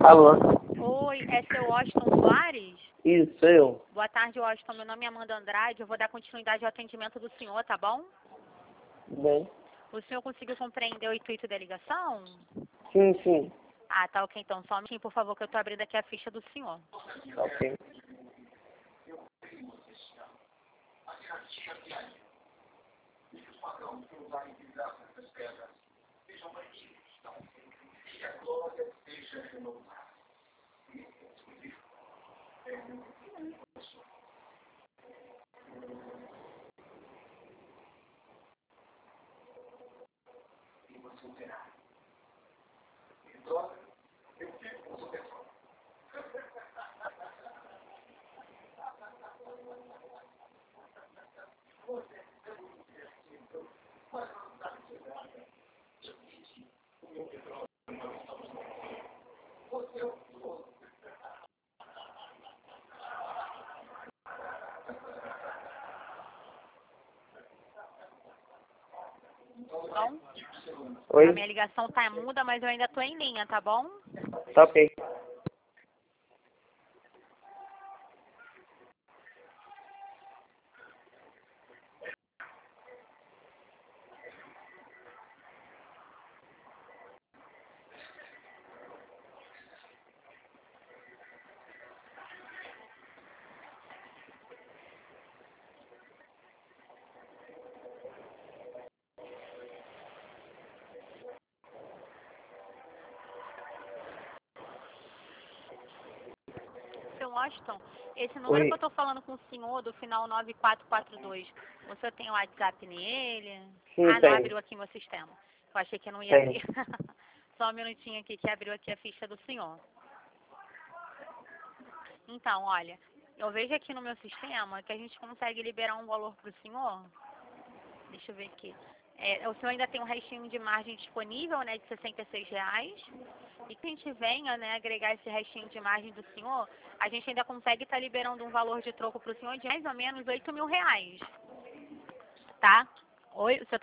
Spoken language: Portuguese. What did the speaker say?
Alô? Oi, é seu Washington Soares? Isso, eu. Boa tarde, Washington. Meu nome é Amanda Andrade. Eu vou dar continuidade ao atendimento do senhor, tá bom? Bem? O senhor conseguiu compreender o intuito da ligação? Sim, sim. Ah, tá ok. Então, só um minutinho, por favor, que eu tô abrindo aqui a ficha do senhor. Ok. Bom? Oi? A minha ligação tá muda, mas eu ainda tô em linha, tá bom? Tá ok. Seu Washington, esse número Oi. que eu tô falando com o senhor, do final 9442, o senhor tem o WhatsApp nele? Sim, Ah, não tem. abriu aqui meu sistema. Eu achei que não ia Tem. abrir. Só um minutinho aqui que abriu aqui a ficha do senhor. Então, olha, eu vejo aqui no meu sistema que a gente consegue liberar um valor para o senhor. Deixa eu ver aqui. O senhor ainda tem um restinho de margem disponível, né, de R$ 66. E que a gente venha, né, agregar esse restinho de margem do senhor, a gente ainda consegue estar liberando um valor de troco para o senhor de mais ou menos R$ 8.000. Tá? Oi, o senhor